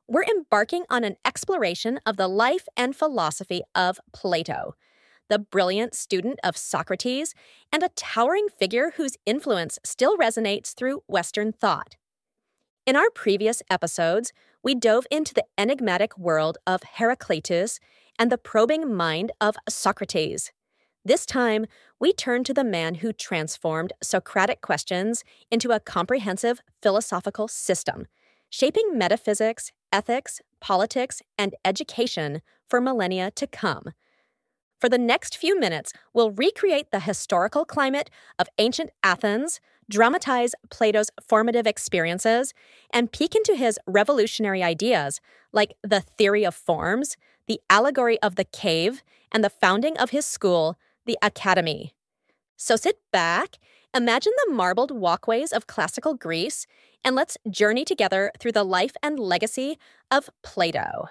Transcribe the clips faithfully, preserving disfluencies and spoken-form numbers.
we're embarking on an exploration of the life and philosophy of Plato, the brilliant student of Socrates and a towering figure whose influence still resonates through Western thought. In our previous episodes, we dove into the enigmatic world of Heraclitus and the probing mind of Socrates. This time, we turn to the man who transformed Socratic questions into a comprehensive philosophical system, shaping metaphysics, ethics, politics, and education for millennia to come. For the next few minutes, we'll recreate the historical climate of ancient Athens, dramatize Plato's formative experiences, and peek into his revolutionary ideas like the theory of forms, the allegory of the cave, and the founding of his school, the Academy. So sit back, imagine the marbled walkways of classical Greece, and let's journey together through the life and legacy of Plato.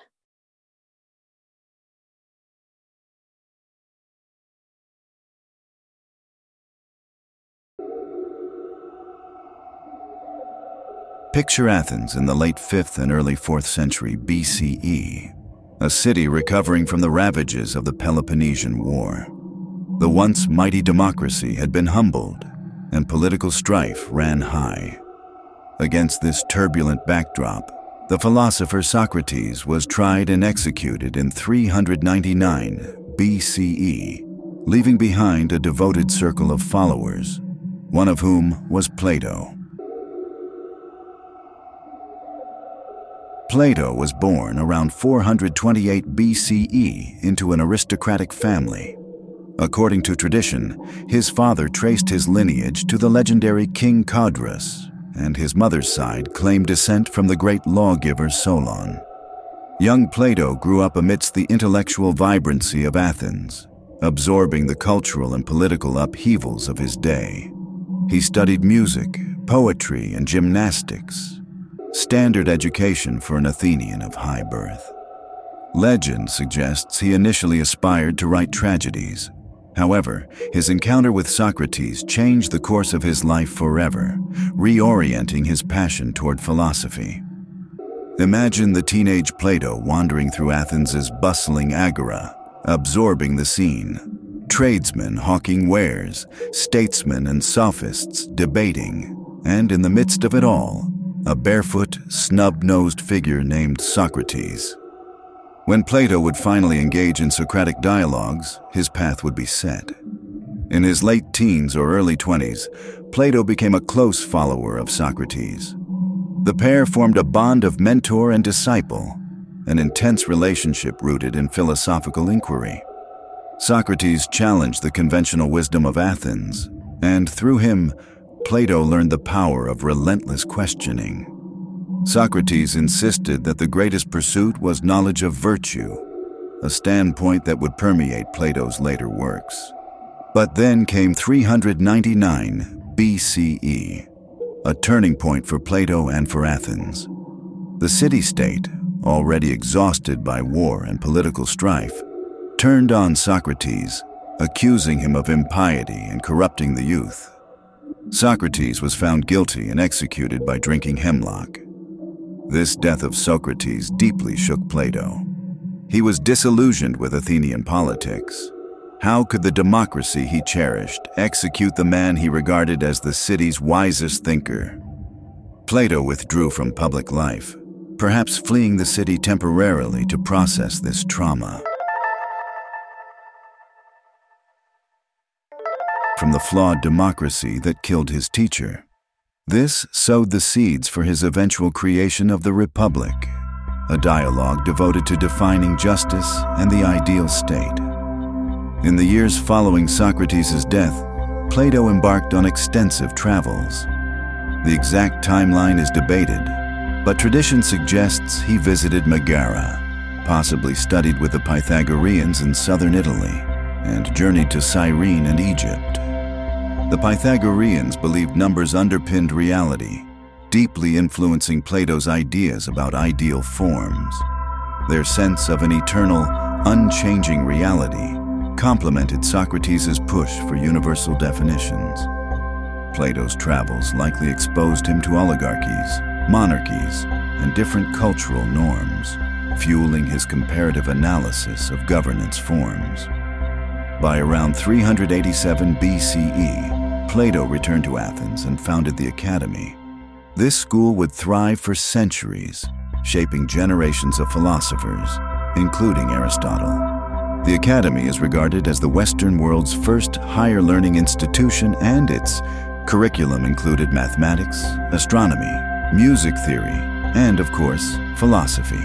Picture Athens in the late fifth and early fourth century B C E, a city recovering from the ravages of the Peloponnesian War. The once mighty democracy had been humbled, and political strife ran high. Against this turbulent backdrop, the philosopher Socrates was tried and executed in three hundred ninety-nine B C E, leaving behind a devoted circle of followers, one of whom was Plato. Plato was born around four hundred twenty-eight B C E into an aristocratic family. According to tradition, his father traced his lineage to the legendary King Codrus, and his mother's side claimed descent from the great lawgiver Solon. Young Plato grew up amidst the intellectual vibrancy of Athens, absorbing the cultural and political upheavals of his day. He studied music, poetry, and gymnastics, standard education for an Athenian of high birth. Legend suggests he initially aspired to write tragedies. However, his encounter with Socrates changed the course of his life forever, reorienting his passion toward philosophy. Imagine the teenage Plato wandering through Athens' bustling agora, absorbing the scene. Tradesmen hawking wares, statesmen and sophists debating, and in the midst of it all, a barefoot, snub-nosed figure named Socrates. When Plato would finally engage in Socratic dialogues, his path would be set. In his late teens or early twenties, Plato became a close follower of Socrates. The pair formed a bond of mentor and disciple, an intense relationship rooted in philosophical inquiry. Socrates challenged the conventional wisdom of Athens, and through him, Plato learned the power of relentless questioning. Socrates insisted that the greatest pursuit was knowledge of virtue, a standpoint that would permeate Plato's later works. But then came three hundred ninety-nine B C E, a turning point for Plato and for Athens. The city-state, already exhausted by war and political strife, turned on Socrates, accusing him of impiety and corrupting the youth. Socrates was found guilty and executed by drinking hemlock. This death of Socrates deeply shook Plato. He was disillusioned with Athenian politics. How could the democracy he cherished execute the man he regarded as the city's wisest thinker? Plato withdrew from public life, perhaps fleeing the city temporarily to process this trauma. From the flawed democracy that killed his teacher. This sowed the seeds for his eventual creation of the Republic, a dialogue devoted to defining justice and the ideal state. In the years following Socrates' death, Plato embarked on extensive travels. The exact timeline is debated, but tradition suggests he visited Megara, possibly studied with the Pythagoreans in southern Italy, and journeyed to Cyrene and Egypt. The Pythagoreans believed numbers underpinned reality, deeply influencing Plato's ideas about ideal forms. Their sense of an eternal, unchanging reality complemented Socrates' push for universal definitions. Plato's travels likely exposed him to oligarchies, monarchies, and different cultural norms, fueling his comparative analysis of governance forms. By around three hundred eighty-seven B C E, Plato returned to Athens and founded the Academy. This school would thrive for centuries, shaping generations of philosophers, including Aristotle. The Academy is regarded as the Western world's first higher learning institution, and its curriculum included mathematics, astronomy, music theory, and, of course, philosophy.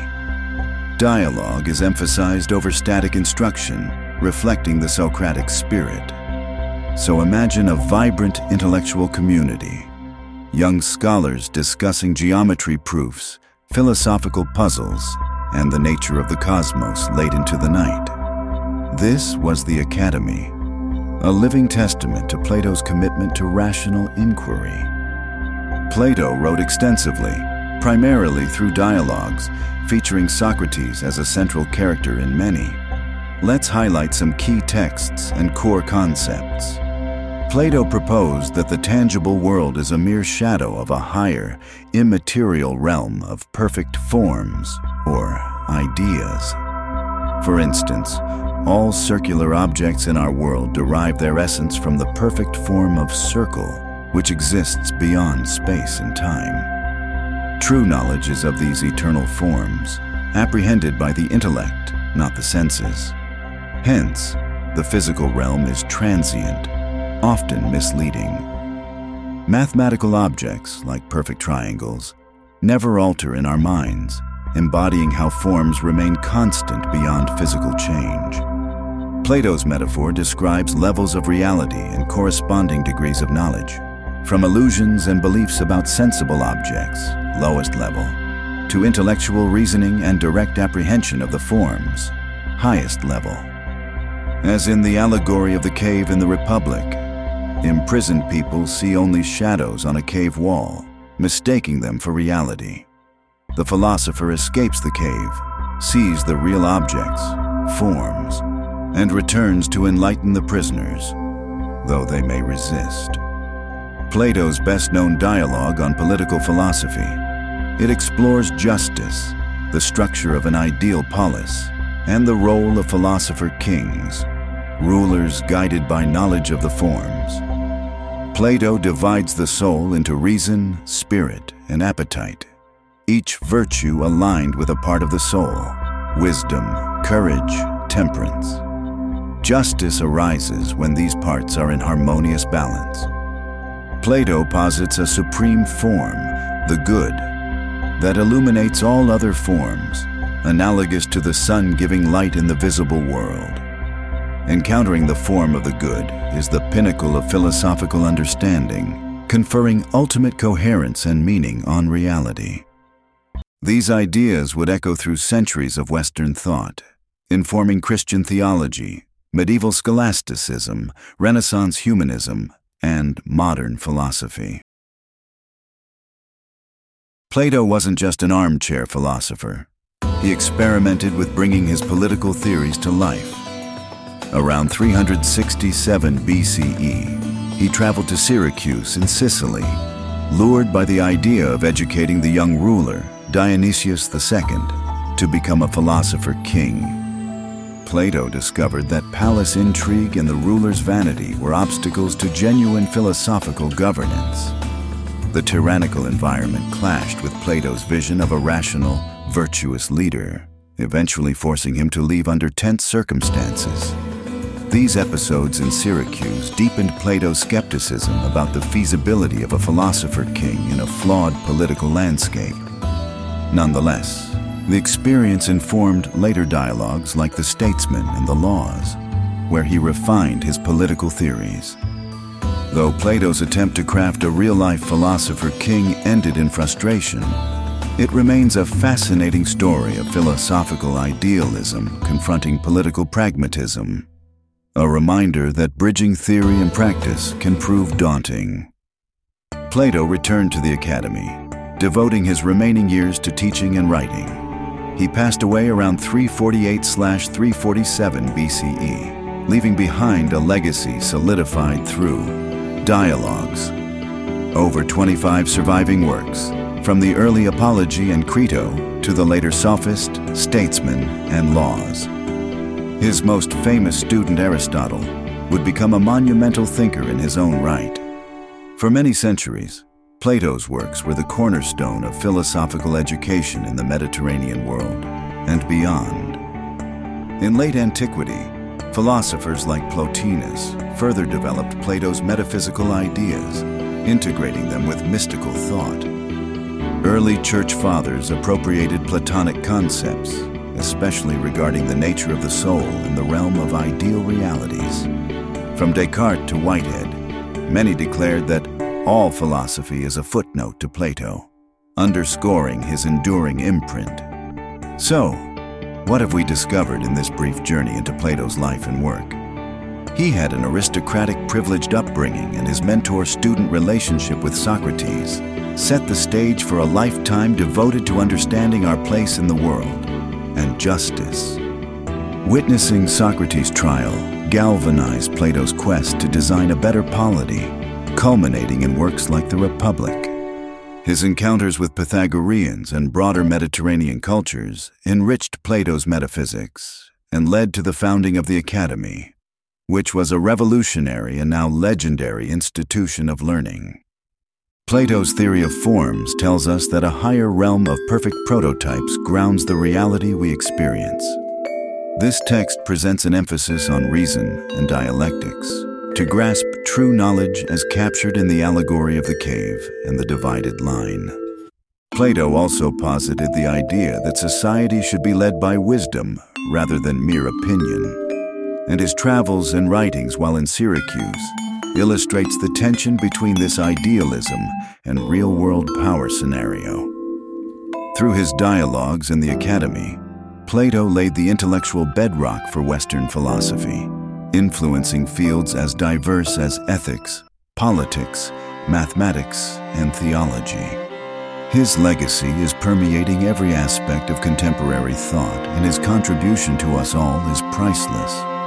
Dialogue is emphasized over static instruction, reflecting the Socratic spirit. So imagine a vibrant intellectual community, young scholars discussing geometry proofs, philosophical puzzles, and the nature of the cosmos late into the night. This was the Academy, a living testament to Plato's commitment to rational inquiry. Plato wrote extensively, primarily through dialogues, featuring Socrates as a central character in many. Let's highlight some key texts and core concepts. Plato proposed that the tangible world is a mere shadow of a higher, immaterial realm of perfect forms, or ideas. For instance, all circular objects in our world derive their essence from the perfect form of circle, which exists beyond space and time. True knowledge is of these eternal forms, apprehended by the intellect, not the senses. Hence, the physical realm is transient, often misleading. Mathematical objects, like perfect triangles, never alter in our minds, embodying how forms remain constant beyond physical change. Plato's metaphor describes levels of reality and corresponding degrees of knowledge, from illusions and beliefs about sensible objects, lowest level, to intellectual reasoning and direct apprehension of the forms, highest level. As in the allegory of the cave in the Republic, imprisoned people see only shadows on a cave wall, mistaking them for reality. The philosopher escapes the cave, sees the real objects, forms, and returns to enlighten the prisoners, though they may resist. Plato's best-known dialogue on political philosophy. It explores justice, the structure of an ideal polis, and the role of philosopher kings, rulers guided by knowledge of the forms. Plato divides the soul into reason, spirit, and appetite, each virtue aligned with a part of the soul: wisdom, courage, temperance. Justice arises when these parts are in harmonious balance. Plato posits a supreme form, the good, that illuminates all other forms, analogous to the sun giving light in the visible world. Encountering the form of the good is the pinnacle of philosophical understanding, conferring ultimate coherence and meaning on reality. These ideas would echo through centuries of Western thought, informing Christian theology, medieval scholasticism, Renaissance humanism, and modern philosophy. Plato wasn't just an armchair philosopher. He experimented with bringing his political theories to life. Around three hundred sixty-seven B C E, he traveled to Syracuse in Sicily, lured by the idea of educating the young ruler, Dionysius the Second, to become a philosopher king. Plato discovered that palace intrigue and the ruler's vanity were obstacles to genuine philosophical governance. The tyrannical environment clashed with Plato's vision of a rational, virtuous leader, eventually forcing him to leave under tense circumstances. These episodes in Syracuse deepened Plato's skepticism about the feasibility of a philosopher king in a flawed political landscape. Nonetheless, the experience informed later dialogues like The Statesman and The Laws, where he refined his political theories. Though Plato's attempt to craft a real-life philosopher king ended in frustration, it remains a fascinating story of philosophical idealism confronting political pragmatism, a reminder that bridging theory and practice can prove daunting. Plato returned to the Academy, devoting his remaining years to teaching and writing. He passed away around three forty-eight to three forty-seven B C E, leaving behind a legacy solidified through dialogues, over twenty-five surviving works, from the early Apology and Crito to the later Sophist, Statesman, and Laws. His most famous student, Aristotle, would become a monumental thinker in his own right. For many centuries, Plato's works were the cornerstone of philosophical education in the Mediterranean world and beyond. In late antiquity, philosophers like Plotinus further developed Plato's metaphysical ideas, integrating them with mystical thought. Early church fathers appropriated Platonic concepts, especially regarding the nature of the soul and the realm of ideal realities. From Descartes to Whitehead, many declared that all philosophy is a footnote to Plato, underscoring his enduring imprint. So, what have we discovered in this brief journey into Plato's life and work? He had an aristocratic, privileged upbringing, and his mentor-student relationship with Socrates set the stage for a lifetime devoted to understanding our place in the world and justice. Witnessing Socrates' trial galvanized Plato's quest to design a better polity, culminating in works like the Republic. His encounters with Pythagoreans and broader Mediterranean cultures enriched Plato's metaphysics and led to the founding of the Academy, which was a revolutionary and now legendary institution of learning. Plato's theory of forms tells us that a higher realm of perfect prototypes grounds the reality we experience. This text presents an emphasis on reason and dialectics, to grasp true knowledge as captured in the allegory of the cave and the divided line. Plato also posited the idea that society should be led by wisdom rather than mere opinion, and his travels and writings while in Syracuse illustrates the tension between this idealism and real-world power scenario. Through his dialogues in the Academy, Plato laid the intellectual bedrock for Western philosophy, influencing fields as diverse as ethics, politics, mathematics, and theology. His legacy is permeating every aspect of contemporary thought, and his contribution to us all is priceless.